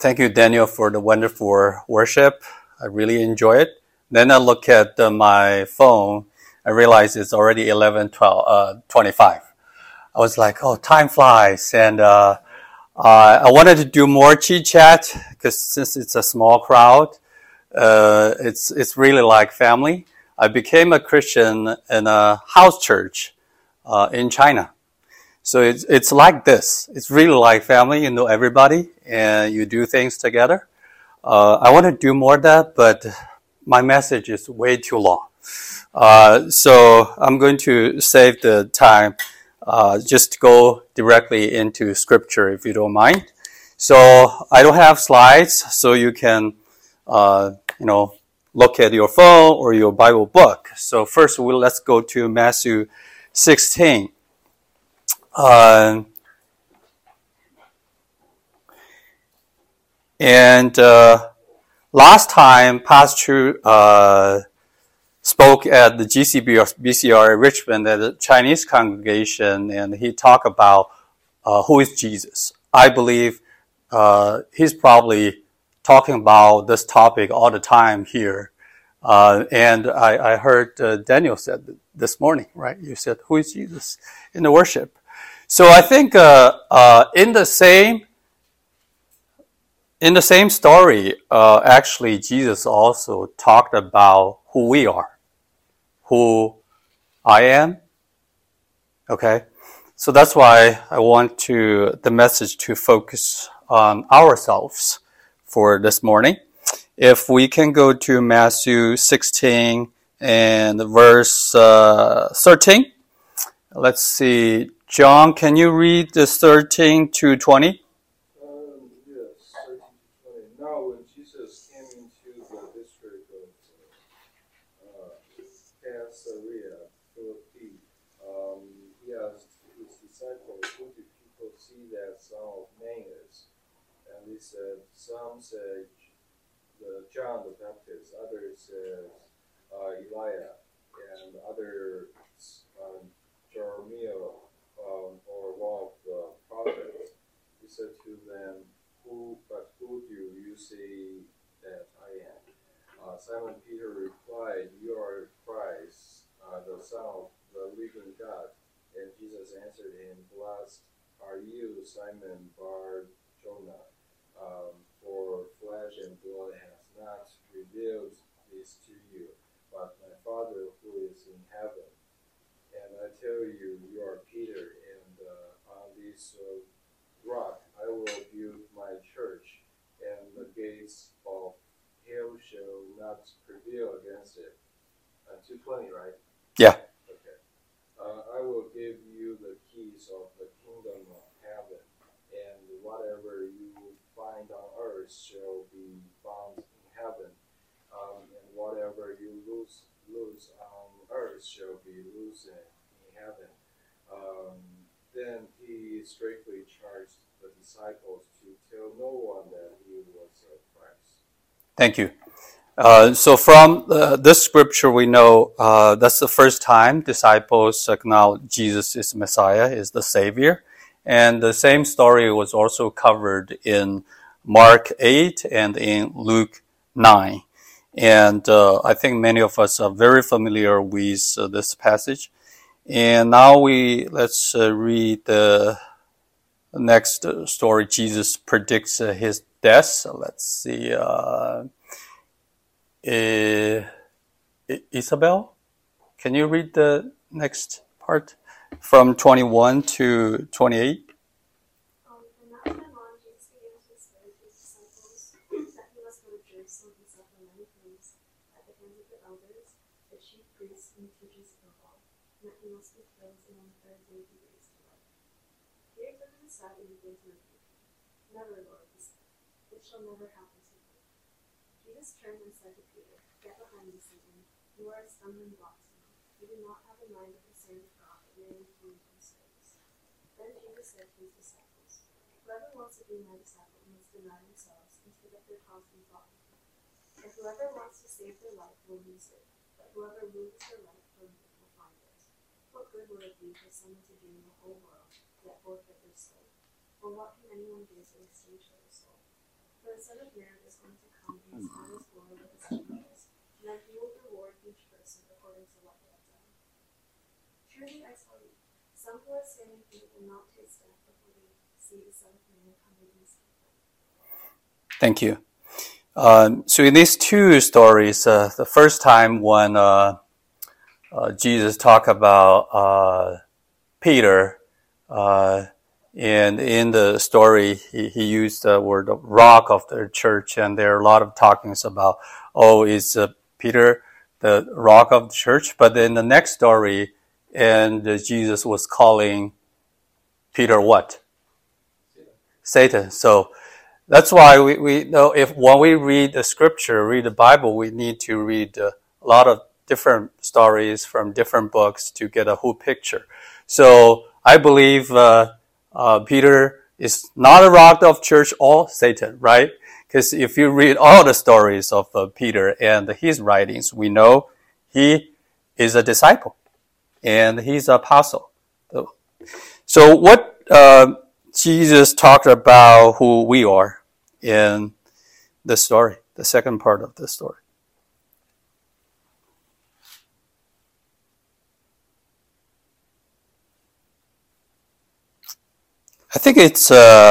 Thank you, Daniel, for the wonderful worship. I really enjoy it. Then I look at my phone. I realize it's already 25. I was like, oh, time flies. And I wanted to do more chit-chat because since it's a small crowd, it's really like family. I became a Christian in a house church in China. So it's like this. It's really like family. You know everybody, and you do things together. I want to do more of that, but my message is way too long. So I'm going to save the time, just go directly into scripture, if you don't mind. So I don't have slides, so you can, look at your phone or your Bible book. So first, let's go to Matthew 16. Last time, Pastor spoke at the GCB or BCR in Richmond at the Chinese congregation, and he talked about who is Jesus. I believe he's probably talking about this topic all the time here. And I heard Daniel said this morning, right? You said, who is Jesus in the worship? So I think in the same story, actually Jesus also talked about who we are, who I am. Okay, so that's why I want the message to focus on ourselves for this morning. If we can go to Matthew 16 and verse 13. Let's see. John, can you read this 13 to 20? Yes, 13 to 20. Now when Jesus came into the district of Caesarea Philippi, he asked his disciples, who do people see that Son of Man is? And they said, some said John the Baptist, others said Elijah, and others Jeremiah, or one of the prophets. He said to them, who do you say that I am? Simon Peter replied, you are Christ, the Son of the living God. And Jesus answered him, blessed are you, Simon Bar-Jonah, for flesh and blood has not revealed this to you, but my Father who is in heaven. And I tell you, you are Peter, and on this rock I will build my church, and the gates of hell shall not prevail against it. 2:20, right? Yeah. Okay. I will give you the keys of the kingdom of heaven, and whatever you bind on earth shall be bound in heaven, and whatever you loose on earth shall be loosed in heaven. Then he strictly charged the disciples to tell no one that he was Christ. Thank you. So from this scripture, we know that's the first time disciples acknowledge Jesus is Messiah, is the Savior. And the same story was also covered in Mark 8 and in Luke 9. And I think many of us are very familiar with this passage. And now let's read the next story. Jesus predicts his death. So let's see. Isabel, can you read the next part from 21 to 28? From that time on, Jesus began to persuade his disciples that he must go to Jerusalem and suffer many things at the hands of the elders, the chief priests, and teachers of the law, and that he must be killed, and on the third day be raised to life. Peter took him aside and began to rebuke him. Never, Lord, he said, it shall never happen to you. Jesus turned and said to Peter, get behind me, Satan. You are a stumbling block to me. You do not have a mind that concerns God, but merely human concerns. Then Jesus said to his disciples, whoever wants to be my disciple must deny themselves and take up their cross and follow me. And whoever wants to save their life will lose it, but whoever loses their life for me will find it. What good will it be for someone to gain the whole world, yet forfeit their soul? Or what can anyone give in exchange for their soul? For the Son of Man is going to come in his Father's glory with his angels, and then he will reward each person according to what they have done. Truly I tell you, some who are standing here will not taste death before they see the Son of Man coming in his kingdom. Thank you. So in these two stories, the first time when Jesus talked about Peter, and in the story, he used the word rock of the church, and there are a lot of talkings about, is Peter the rock of the church? But in the next story, and Jesus was calling Peter what? Satan. So that's why we know when we read the scripture, read the Bible, we need to read a lot of different stories from different books to get a whole picture. So I believe Peter is not a rock of church or Satan, right? Because if you read all the stories of Peter and his writings, we know he is a disciple and he's an apostle. So what Jesus talked about who we are in the story, the second part of the story. I think it's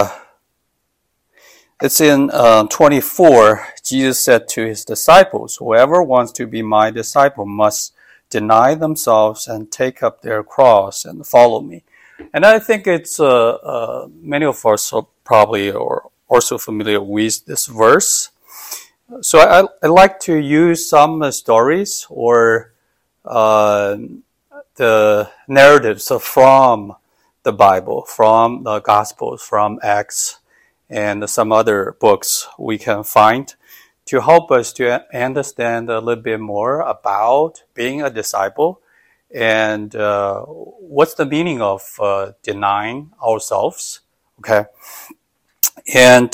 in 24. Jesus said to his disciples, "Whoever wants to be my disciple must deny themselves and take up their cross and follow me." And I think it's many of us are probably are also familiar with this verse. So I like to use some stories or the narratives from the Bible, from the Gospels, from Acts, and some other books we can find to help us to understand a little bit more about being a disciple and what's the meaning of denying ourselves. Okay, and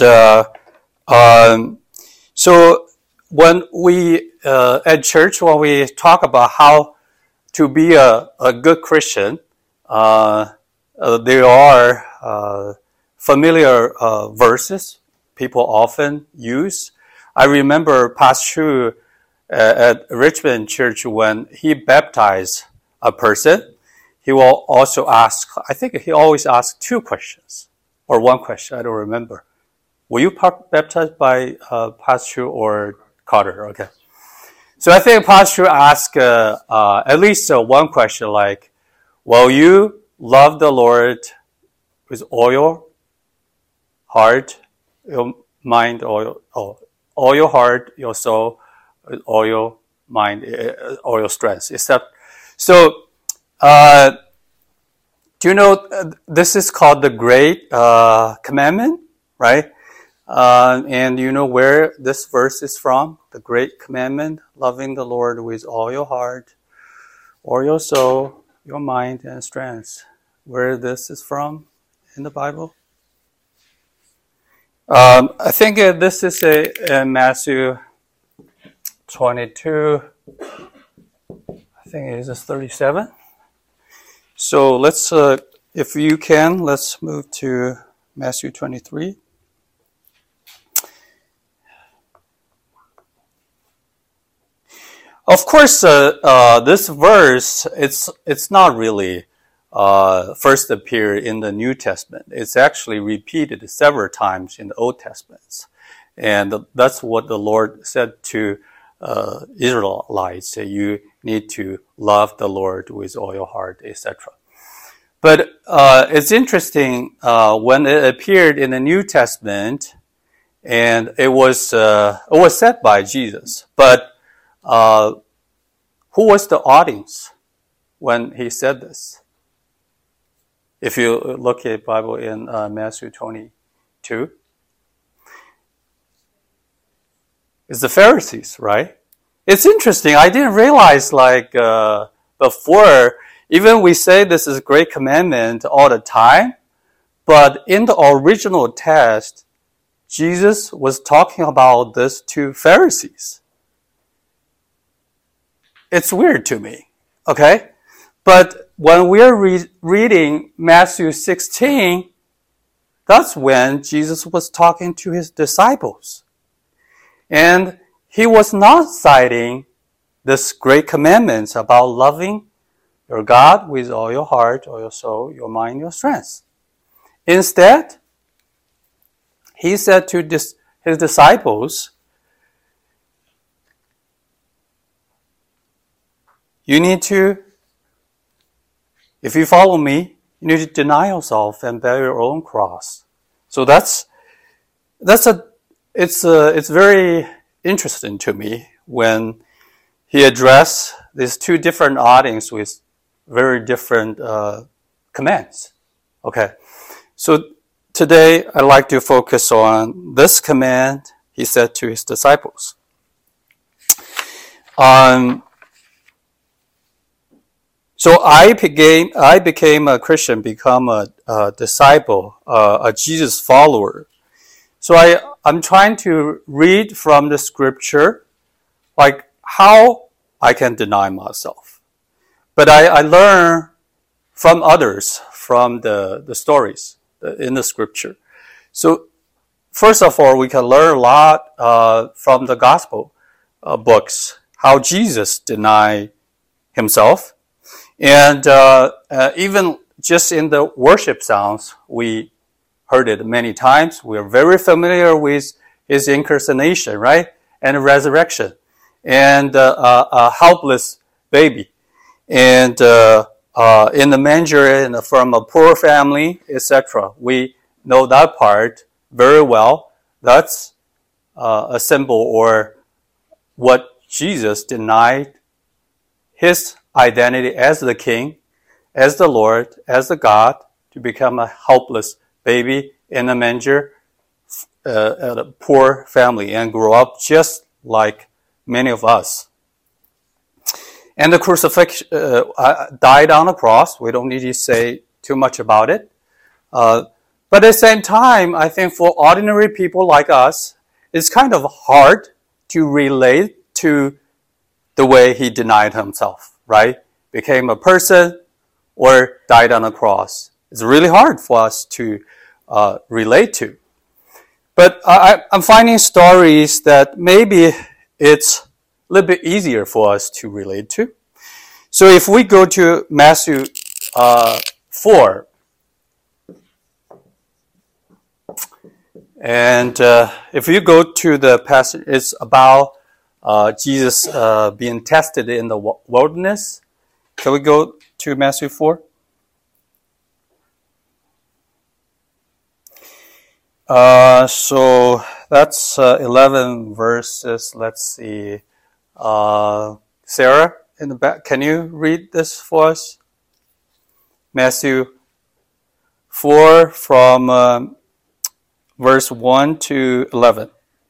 so when we at church, when we talk about how to be a good Christian, there are familiar verses people often use. I remember Pastor at Richmond Church, when he baptized a person, he will also ask, I think he always asks two questions, or one question, I don't remember. Were you baptized by Pastor or Carter? Okay. So I think Pastor asked at least one question like, will you love the Lord with all your heart, your mind, all your heart, your soul, all your mind, all your strength. So, do you know this is called the Great Commandment, right? And you know where this verse is from? The Great Commandment, loving the Lord with all your heart, all your soul, your mind, and strength. Where this is from in the Bible? I think this is in Matthew 22. I think it is 37. So let's, if you can, let's move to Matthew 23. Of course, this verse, it's not really first appeared in the New Testament. It's actually repeated several times in the Old Testament. And that's what the Lord said to Israelites, that you need to love the Lord with all your heart, etc. But it's interesting, when it appeared in the New Testament, and it was said by Jesus, but who was the audience when he said this? If you look at the Bible in Matthew 22, it's the Pharisees, right? It's interesting. I didn't realize before, even we say this is a great commandment all the time, but in the original text, Jesus was talking about this to Pharisees. It's weird to me, okay? But when we're reading Matthew 16, that's when Jesus was talking to his disciples. And he was not citing this great commandments about loving your God with all your heart, all your soul, your mind, your strength. Instead, he said to his disciples, if you follow me, you need to deny yourself and bear your own cross. So it's very interesting to me when he addressed these two different audiences with very different commands. Okay, so today I'd like to focus on this command he said to his disciples. So I became a Christian, become a disciple, a Jesus follower. So I'm trying to read from the scripture, like how I can deny myself. But I learn from others, from the stories in the scripture. So first of all, we can learn a lot from the gospel books, how Jesus denied himself. And even just in the worship songs, we heard it many times. We're very familiar with his incarnation, right? And resurrection. And a helpless baby. And in the manger and from a poor family, etc. We know that part very well. That's a symbol or what Jesus denied his identity as the king, as the Lord, as the God, to become a helpless baby in a manger at a poor family and grow up just like many of us. And the crucifixion died on the cross. We don't need to say too much about it. But at the same time, I think for ordinary people like us, it's kind of hard to relate to the way he denied himself, right? Became a person or died on a cross. It's really hard for us to relate to. But I'm finding stories that maybe it's a little bit easier for us to relate to. So if we go to Matthew 4, and if you go to the passage, it's about Jesus being tested in the wilderness. Can we go to Matthew 4? So that's 11 verses. Let's see. Sarah in the back, can you read this for us? Matthew 4 from verse 1 to 11.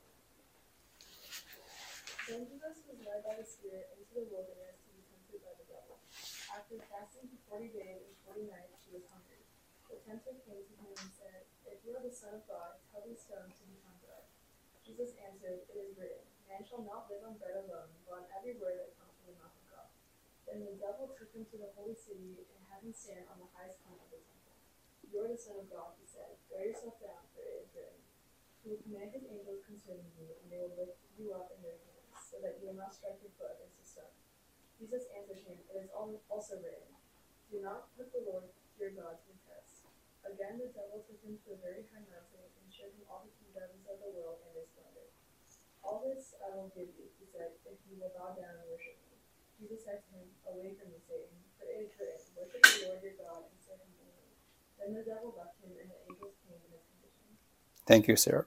Then Jesus was led by the Spirit into the wilderness to be tempted by the devil. After fasting for 40 days and 40 nights, he was hungry. The tempter came to him and said, "If you are the Son of God, tell these stones to become bread." Jesus answered, "It is written, man shall not live on bread alone, but on every word that comes from the mouth of God." Then the devil took him to the holy city and had him stand on the highest point of the temple. "You are the Son of God," he said. "Throw yourself down, for it is written, he will command his angels concerning you, and they will lift you up in their hands, so that you will not strike your foot against a stone." Jesus answered him, "It is also written, do not put the Lord your God to the test." Again the devil took him to a very high mountain and showed him all the kingdoms of the world and their splendor. "All this I will give you," he said, "if you will bow down and worship me." Jesus said to him, "Away from me, Satan, for it is written, worship the Lord your God and serve him only." Then the devil left him, and the angels came and attended him. Thank you, Sarah.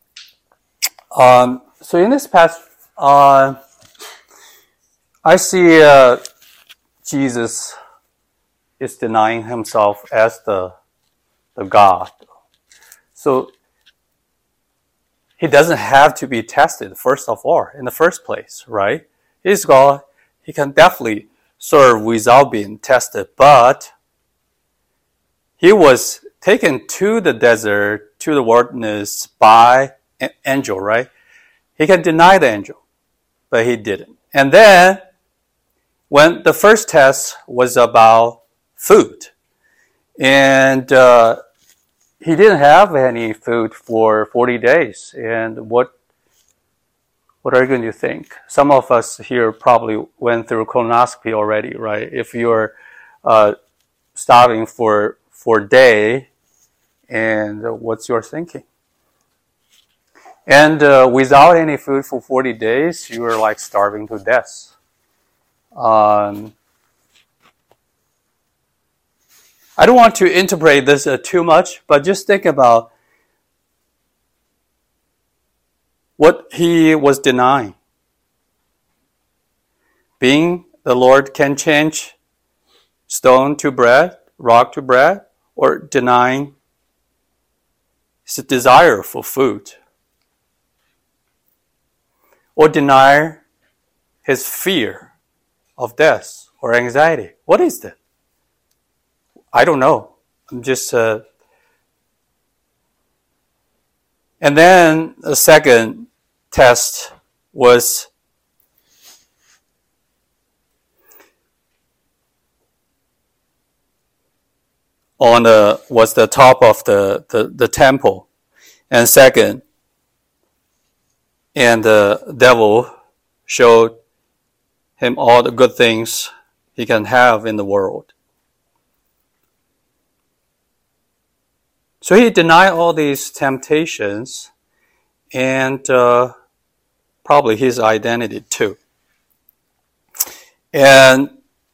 So in this passage, I see Jesus is denying himself as the God. So he doesn't have to be tested, first of all, in the first place, right? He's God. He can definitely serve without being tested, but he was taken to the desert, to the wilderness by an angel, right? He can deny the angel, but he didn't. And then, when the first test was about food, and he didn't have any food for 40 days, and what What are you going to think? Some of us here probably went through colonoscopy already, right? If you're starving for a day, and what's your thinking? And without any food for 40 days, you are like starving to death. I don't want to interpret this too much, but just think about what he was denying. Being the Lord can change stone to bread, rock to bread, or denying his desire for food, or deny his fear of death or anxiety. What is that? I don't know. I'm just... And then the second test was the top of the temple. And second, and the devil showed him all the good things he can have in the world. So he denied all these temptations and probably his identity too. And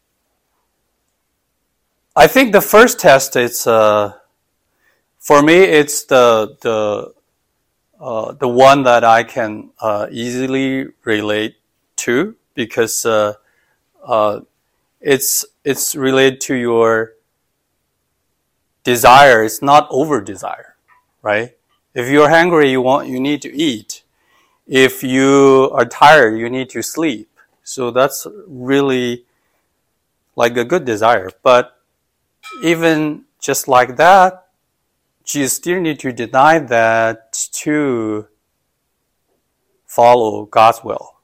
I think the first test is, for me, it's the one that I can easily relate to, because it's related to your desire. It's not over desire, right? If you're hungry, you need to eat. If you are tired, you need to sleep. So that's really like a good desire. But even just like that, you still need to deny that to follow God's will,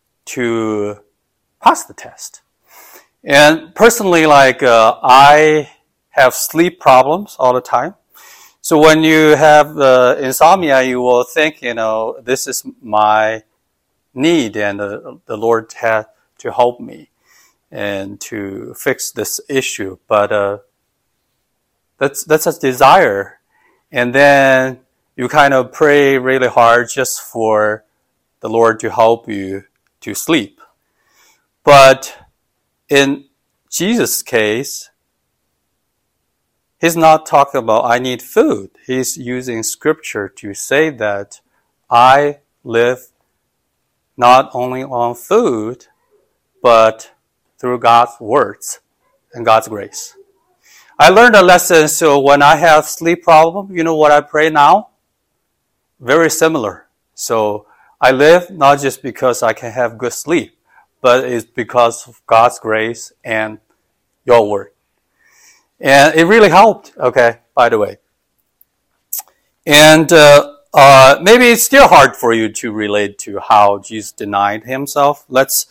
to pass the test. And personally, I have sleep problems all the time. So when you have insomnia, you will think, this is my need, and the Lord had to help me and to fix this issue. But that's a desire. And then you kind of pray really hard just for the Lord to help you to sleep. But in Jesus' case, he's not talking about I need food. He's using scripture to say that I live not only on food, but through God's words and God's grace. I learned a lesson, so when I have sleep problem, you know what I pray now? Very similar. So I live not just because I can have good sleep, but it's because of God's grace and your word. And it really helped, okay, by the way. And maybe it's still hard for you to relate to how Jesus denied himself.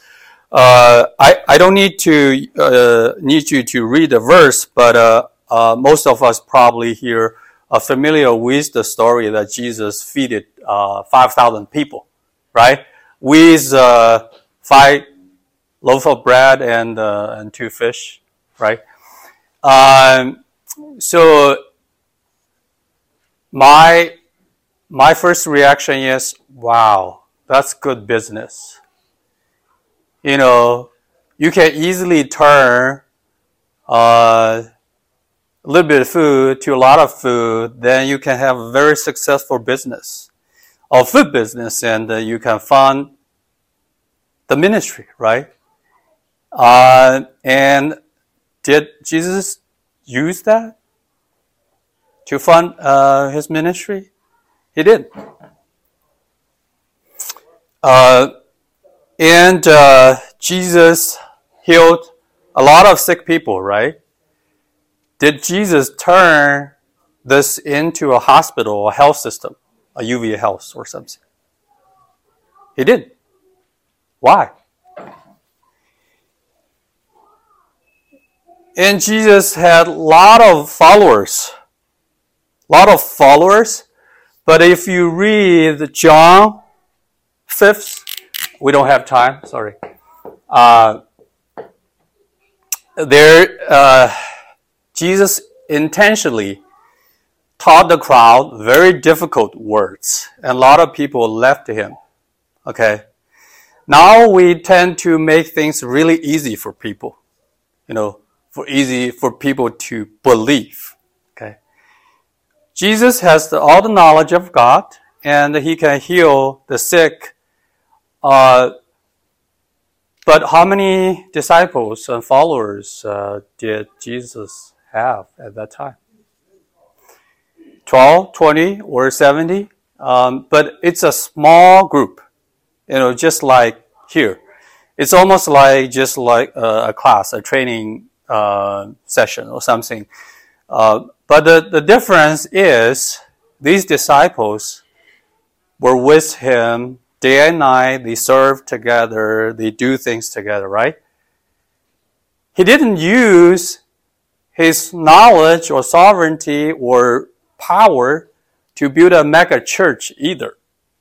I don't need you to read the verse, but most of us probably here are familiar with the story that Jesus feeded 5,000 people, right? With 5 loaves of bread and 2 fish, right? So my first reaction is, wow, that's good business. You can easily turn a little bit of food to a lot of food, then you can have a very successful business, or food business, and you can fund the ministry, right? And did Jesus use that to fund his ministry? He did. And Jesus healed a lot of sick people, right? Did Jesus turn this into a hospital or health system, a UVA Health or something? He did. Why? And Jesus had a lot of followers. But if you read John 5th We don't have time. Sorry. Jesus intentionally taught the crowd very difficult words, and a lot of people left him. Okay. Now we tend to make things really easy for people, for people to believe. Okay. Jesus has all the knowledge of God, and he can heal the sick. But how many disciples and followers did Jesus have at that time? 12, 20, or 70? But it's a small group, just like here. It's almost like just like a class, a training session or something. But the difference is these disciples were with him day and night. They serve together. They do things together, right? He didn't use his knowledge or sovereignty or power to build a mega church either.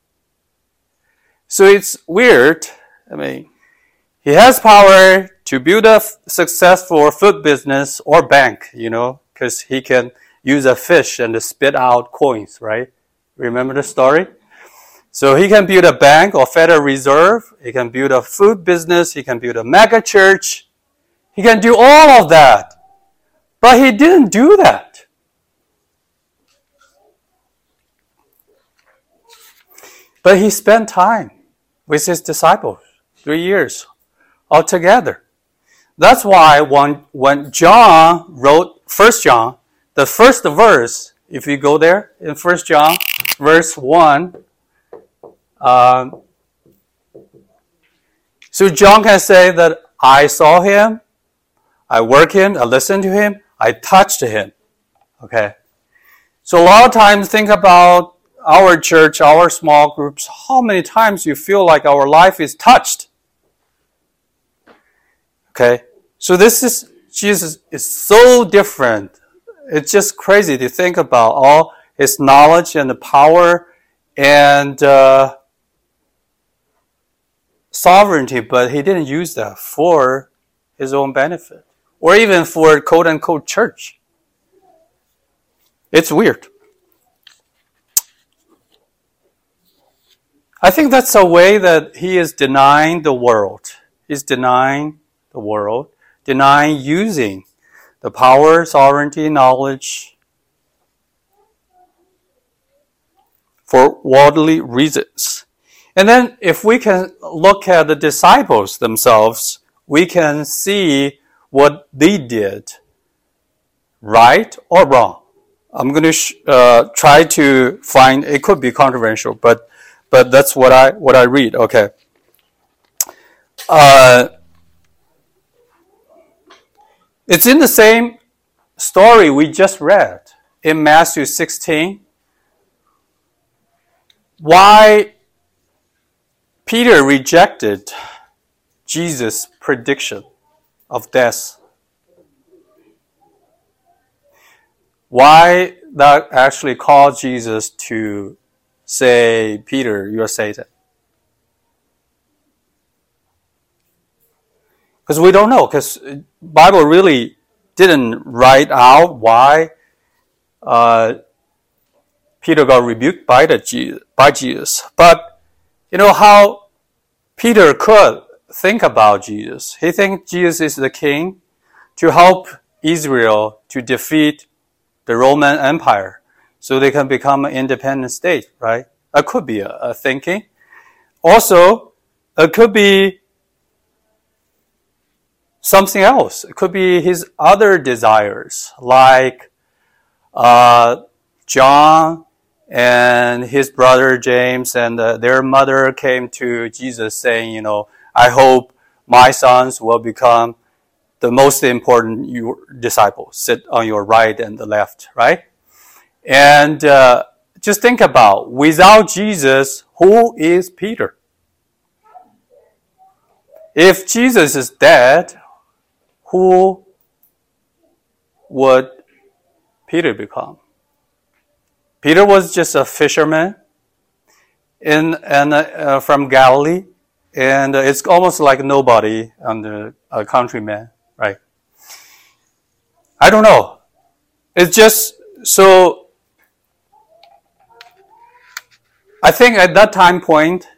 So it's weird. He has power to build a successful food business or bank, because he can use a fish and spit out coins, right? Remember the story? So he can build a bank or Federal Reserve. He can build a food business. He can build a mega church. He can do all of that. But he didn't do that. But he spent time with his disciples, 3 years altogether. That's why when John wrote 1 John, the first verse, if you go there in 1 John, verse 1, so John can say that I saw him, I worked him, I listened to him, I touched him. Okay. So a lot of times think about our church, our small groups, how many times you feel like our life is touched. Okay. So Jesus is so different. It's just crazy to think about all his knowledge and the power and sovereignty, but he didn't use that for his own benefit or even for quote-unquote church. It's weird. I think that's a way that he is denying the world. He's denying the world, denying using the power, sovereignty, knowledge for worldly reasons. And then if we can look at the disciples themselves, we can see what they did, right or wrong. I'm going to try to find, it could be controversial, but that's what I read. Okay. It's in the same story we just read in Matthew 16. Why Peter rejected Jesus' prediction of death. Why that actually caused Jesus to say, Peter, you're Satan. Because we don't know, because Bible really didn't write out why Peter got rebuked by Jesus. But you know how Peter could think about Jesus. He thinks Jesus is the king to help Israel to defeat the Roman Empire so they can become an independent state, right? That could be a thinking. Also, it could be something else. It could be his other desires, like John and his brother James and their mother came to Jesus saying, I hope my sons will become the most important disciples, sit on your right and the left, right? And just think about, without Jesus, who is Peter? If Jesus is dead, who would Peter become? Peter was just a fisherman from Galilee, and it's almost like nobody on a countryman, right? I don't know. It's just so. I think at that time point,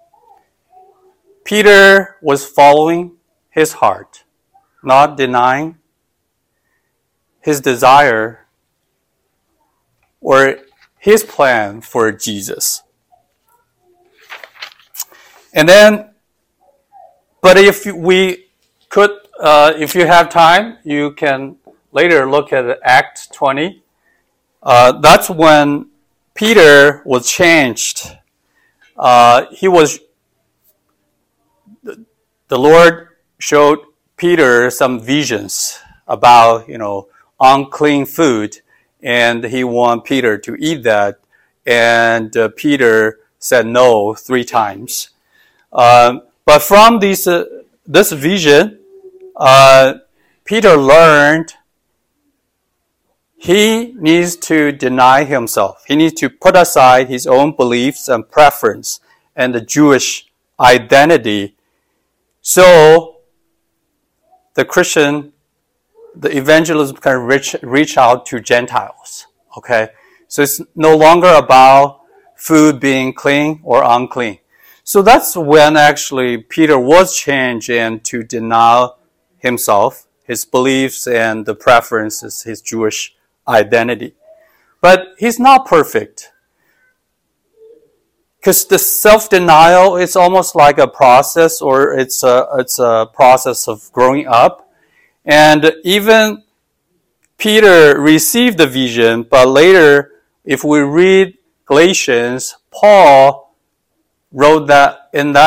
Peter was following his heart, not denying his desire or his plan for Jesus. And then, but if we could, if you have time, you can later look at Acts 20. That's when Peter was changed. The Lord showed Peter some visions about, unclean food, and he wanted Peter to eat that, and Peter said no 3 times. But from this vision, Peter learned he needs to deny himself. He needs to put aside his own beliefs and preference and the Jewish identity. So the evangelism can reach out to Gentiles. Okay, so it's no longer about food being clean or unclean. So that's when actually Peter was changed and to deny himself, his beliefs and the preferences, his Jewish identity. But he's not perfect. Because the self-denial is almost like a process, or it's a process of growing up. And even Peter received the vision, but later, if we read Galatians, Paul wrote that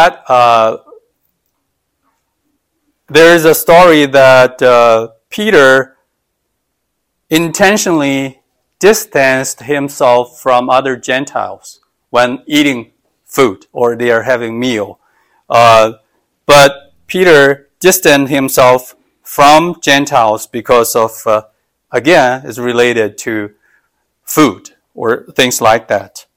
there is a story that Peter intentionally distanced himself from other Gentiles when eating food or they are having meal. But Peter distanced himself from Gentiles because of, again, is related to food or things like that.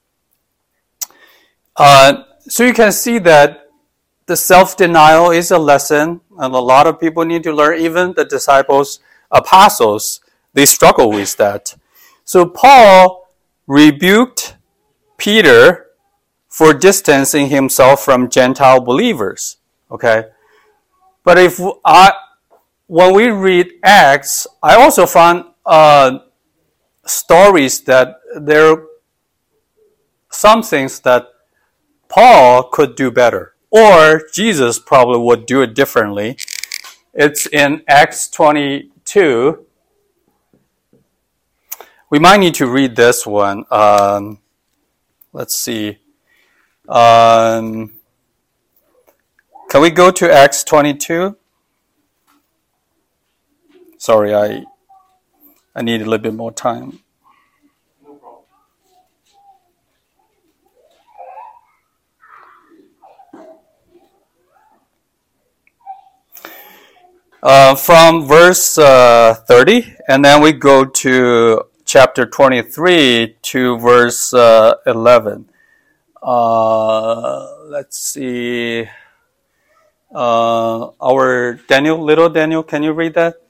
So you can see that the self-denial is a lesson, and a lot of people need to learn. Even the disciples, apostles, they struggle with that. So Paul rebuked Peter for distancing himself from Gentile believers. Okay, but when we read Acts, I also found stories that there are some things that Paul could do better, or Jesus probably would do it differently. It's in Acts 22. We might need to read this one. Let's see. Can we go to Acts 22? Sorry, I need a little bit more time. No problem. From verse 30, and then we go to chapter 23 to verse 11. Let's see. Our little Daniel, can you read that?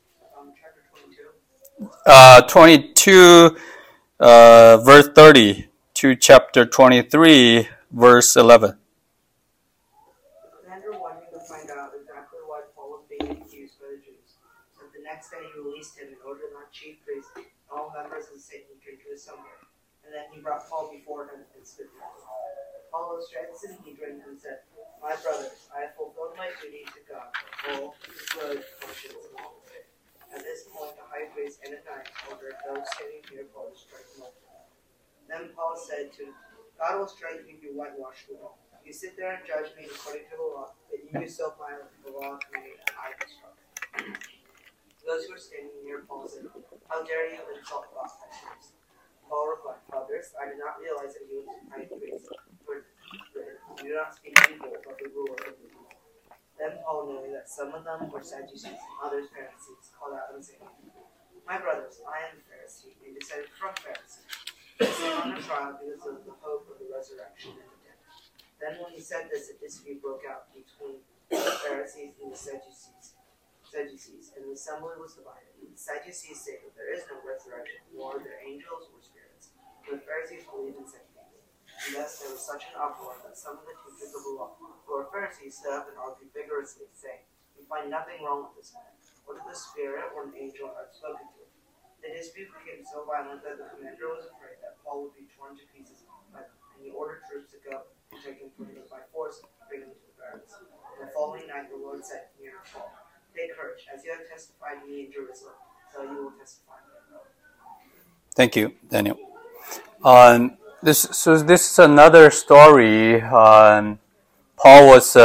Chapter 22, 22. verse 30 to chapter 23, verse 11. Alexander wanted to find out exactly why Paul was being accused by the Jews. So the next day he released him in order that chief priests and all members of the Sanhedrin to assemble. And then he brought Paul before him and stood there. Paul addressed the Sanhedrin and said, "My brothers, I have fulfilled my duty to God for full, good conscience and all faith." At this point, the high priest Ananias ordered those standing near Paul to strike him. Then Paul said to him, "God will strike you if you whitewash the law. You sit there and judge me according to the law, but you yourself violate the law committed and I was struck." Those who were standing near Paul said, "How dare you insult God, high priest?" Paul replied, "Brothers, I did not realize that he was a high priest. For you do not speak evil, but the ruler of the people." Then Paul, knowing that some of them were Sadducees, others Pharisees, called out and said, "My brothers, I am a Pharisee, and descended from Pharisees. I stand on a trial because of the hope of the resurrection and the dead." Then when he said this, a dispute broke out between the Pharisees and the Sadducees, and the assembly was divided. The Sadducees say that there is no resurrection, nor are there angels or spirits. But the Pharisees believe in such things. And thus there was such an uproar that some of the teachers of the law, who are Pharisees, stood up and argued vigorously, saying, "We find nothing wrong with this man. Whether the spirit or an angel have spoken to him." The dispute became so violent that the commander was afraid that Paul would be torn to pieces by them, and he ordered troops to go and take him from them by force and bring him to the barracks. The following night the Lord said near Paul, "Take courage, as you have testified to me in Jerusalem, so you will testify in Rome." Thank you, Daniel. This is another story. Paul was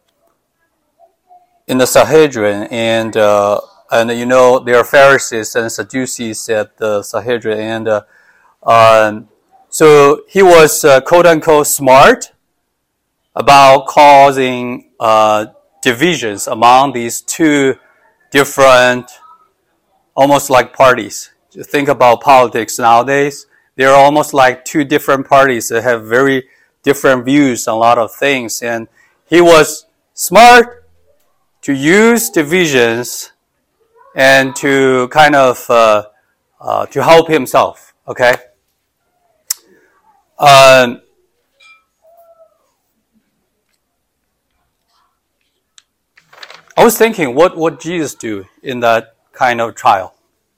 in the Sanhedrin, and you know there are Pharisees and Sadducees at the Sanhedrin, and so he was quote unquote smart about causing divisions among these two different, almost like parties. Just think about politics nowadays. They're almost like two different parties that have very different views on a lot of things. And he was smart to use divisions and to kind of to help himself. Okay. I was thinking, what would Jesus do in that kind of trial?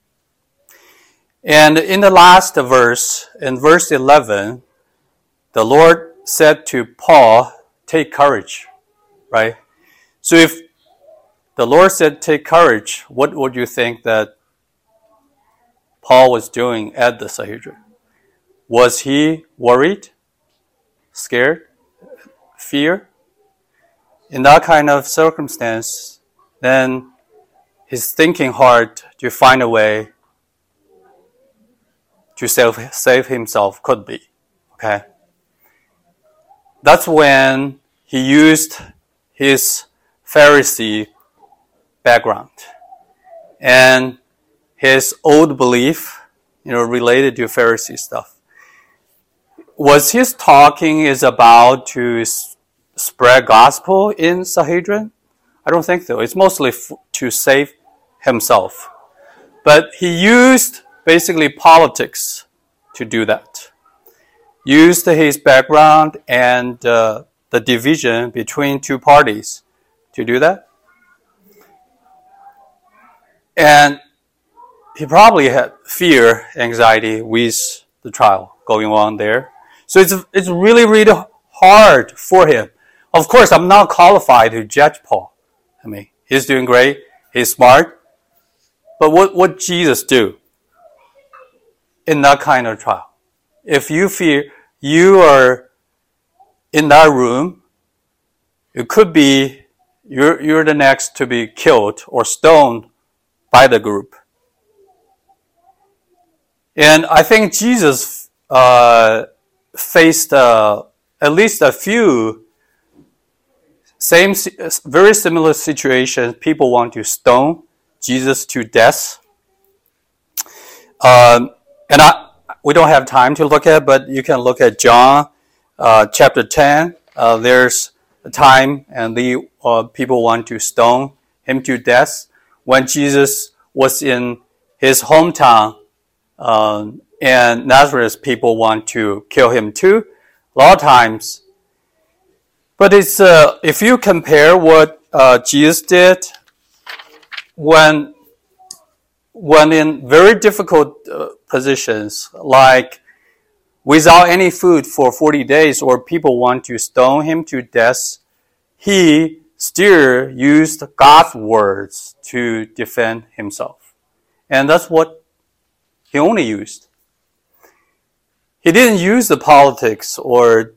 And in the last verse, in verse 11, the Lord said to Paul, "Take courage," right? So if the Lord said, "Take courage," what would you think that Paul was doing at the Sanhedrin? Was he worried, scared, fear? In that kind of circumstance, then his thinking hard to find a way to save himself could be. Okay? That's when he used his Pharisee background and his old belief, related to Pharisee stuff. Was his talking is about to spread gospel in Sanhedrin? I don't think so. It's mostly to save himself. But he used basically politics to do that. Used his background and the division between two parties to do that. And he probably had fear, anxiety with the trial going on there. So it's really, really hard for him. Of course, I'm not qualified to judge Paul. I mean, he's doing great. He's smart. But what would Jesus do in that kind of trial? If you fear you are in that room, it could be you're the next to be killed or stoned by the group. And I think Jesus faced at least a few very similar situations. People want to stone Jesus to death. We don't have time to look at, but you can look at John chapter 10. There's a time and the people want to stone him to death when Jesus was in his hometown, and Nazareth people want to kill him too. A lot of times. But it's if you compare what Jesus did when in very difficult positions, like without any food for 40 days, or people want to stone him to death, he still used God's words to defend himself. And that's what he only used. He didn't use the politics or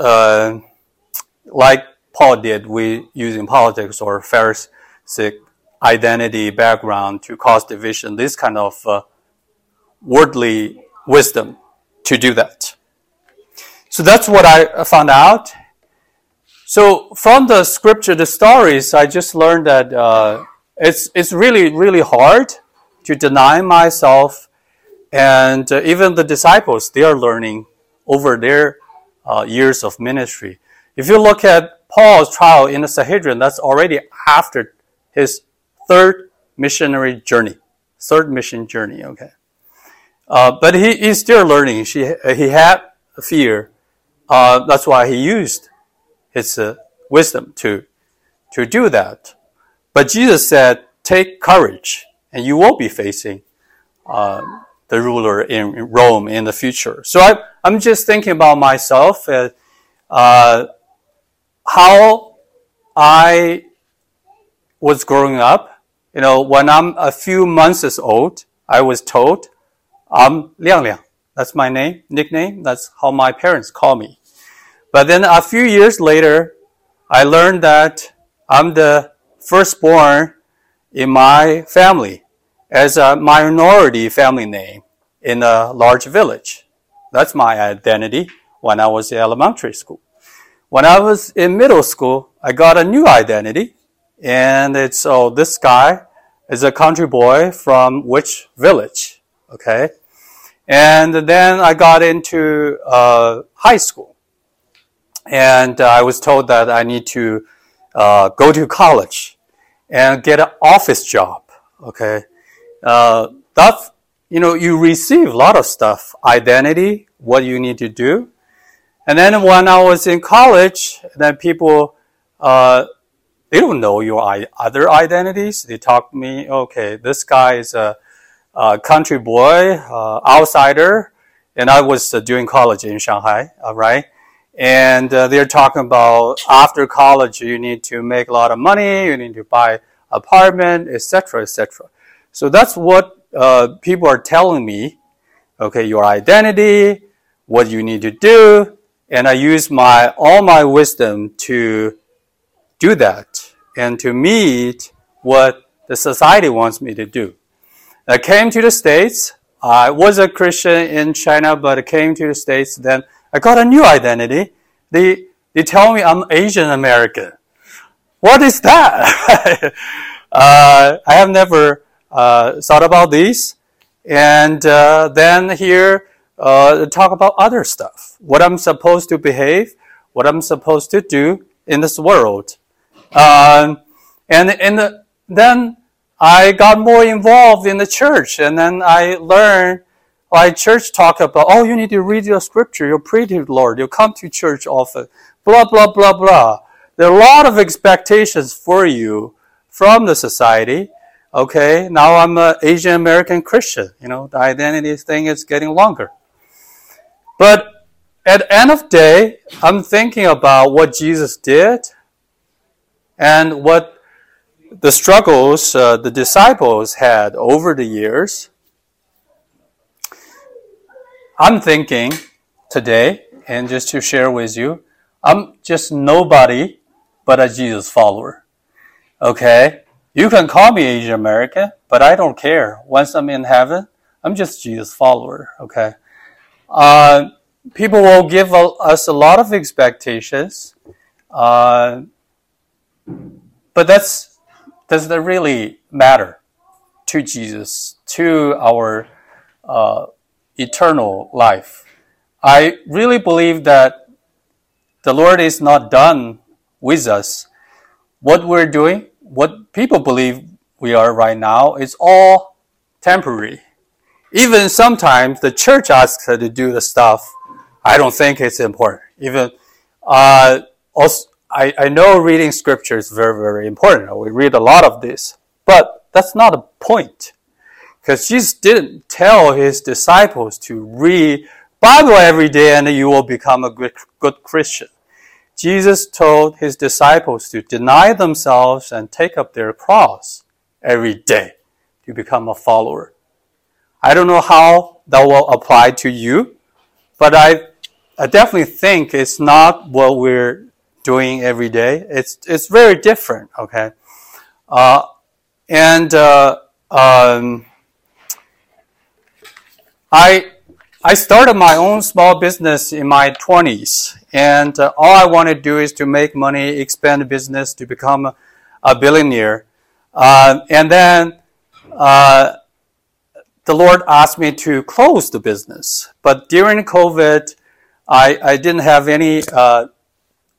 like Paul did, using politics or Pharisaic identity background to cause division, this kind of worldly wisdom to do that. So that's what I found out. So from the scripture, the stories, I just learned that it's really, really hard to deny myself. And even the disciples, they are learning over their years of ministry. If you look at Paul's trial in the Sanhedrin, that's already after his third mission journey, okay? But he's still learning. He had fear. That's why he used his wisdom to do that. But Jesus said, take courage, and you will be facing the ruler in Rome in the future. So I'm just thinking about myself, how I was growing up. When I'm a few months old, I was told, I'm Liang Liang. That's my nickname. That's how my parents call me. But then a few years later, I learned that I'm the firstborn in my family as a minority family name in a large village. That's my identity when I was in elementary school. When I was in middle school, I got a new identity, and it's, this guy is a country boy from which village, okay? And then I got into high school, and I was told that I need to go to college and get an office job, okay? That's, you receive a lot of stuff, identity, what you need to do. And then when I was in college, then people, they don't know your other identities. They talk to me, okay, this guy is a country boy, outsider, and I was doing college in Shanghai, right? And they're talking about after college, you need to make a lot of money, you need to buy apartment, etc., etc. So that's what people are telling me. Okay, your identity, what you need to do, and I use all my wisdom to do that and to meet what the society wants me to do. I came to the States. I was a Christian in China, but I came to the States. Then I got a new identity. They tell me I'm Asian American. What is that? I have never thought about these. And then here, talk about other stuff. What I'm supposed to behave, what I'm supposed to do in this world. Then I got more involved in the church, and then I learned, church talk about, you need to read your scripture, you pray to the Lord, you come to church often, blah, blah, blah, blah. There are a lot of expectations for you from the society. Okay, now I'm an Asian American Christian. The identity thing is getting longer. But at the end of the day, I'm thinking about what Jesus did and what the struggles the disciples had over the years. I'm thinking today, and just to share with you, I'm just nobody but a Jesus follower. Okay? You can call me Asian American, but I don't care. Once I'm in heaven, I'm just Jesus follower. Okay? People will give us a lot of expectations, but does that really matter to Jesus, to our eternal life? I really believe that the Lord is not done with us. What we're doing, what people believe we are right now, is all temporary. Even sometimes the church asks us to do the stuff. I don't think it's important. Even also, I know reading scripture is very, very important. We read a lot of this, but that's not the point. Because Jesus didn't tell his disciples to read Bible every day and you will become a good Christian. Jesus told his disciples to deny themselves and take up their cross every day to become a follower. I don't know how that will apply to you, but I definitely think it's not what we're doing every day. It's very different, okay? I started my own small business in my 20s, and all I want to do is to make money, expand the business, to become a billionaire. And then the Lord asked me to close the business. But during COVID, I didn't have any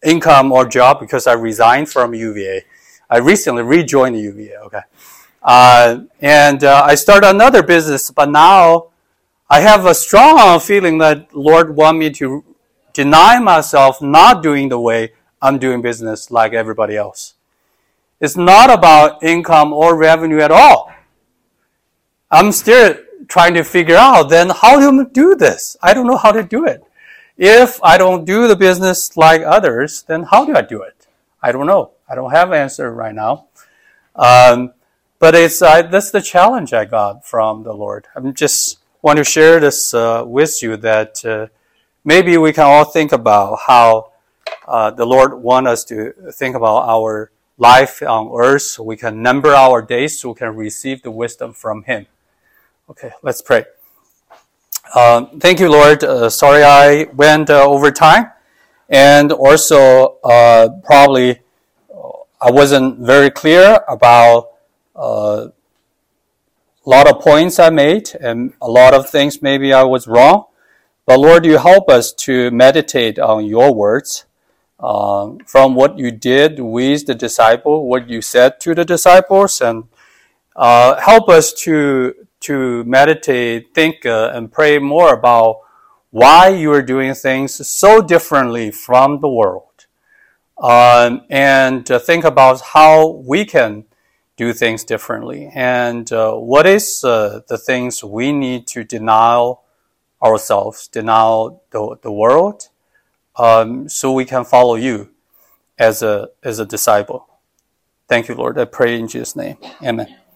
income or job because I resigned from UVA. I recently rejoined the UVA, okay. And I started another business, but now I have a strong feeling that Lord want me to deny myself not doing the way I'm doing business like everybody else. It's not about income or revenue at all. I'm still trying to figure out then how to do this. I don't know how to do it. If I don't do the business like others, then how do I do it? I don't know. I don't have an answer right now. But that's the challenge I got from the Lord. I just want to share this with you that maybe we can all think about how the Lord wants us to think about our life on earth so we can number our days so we can receive the wisdom from Him. Okay, let's pray. Thank you, Lord. Sorry I went over time. And also, probably I wasn't very clear about a lot of points I made and a lot of things maybe I was wrong. But Lord, you help us to meditate on your words from what you did with the disciple, what you said to the disciples, and help us to meditate, think, and pray more about why you are doing things so differently from the world. And think about how we can do things differently. And what is the things we need to deny ourselves, deny the world, so we can follow you as a disciple. Thank you, Lord. I pray in Jesus' name. Amen.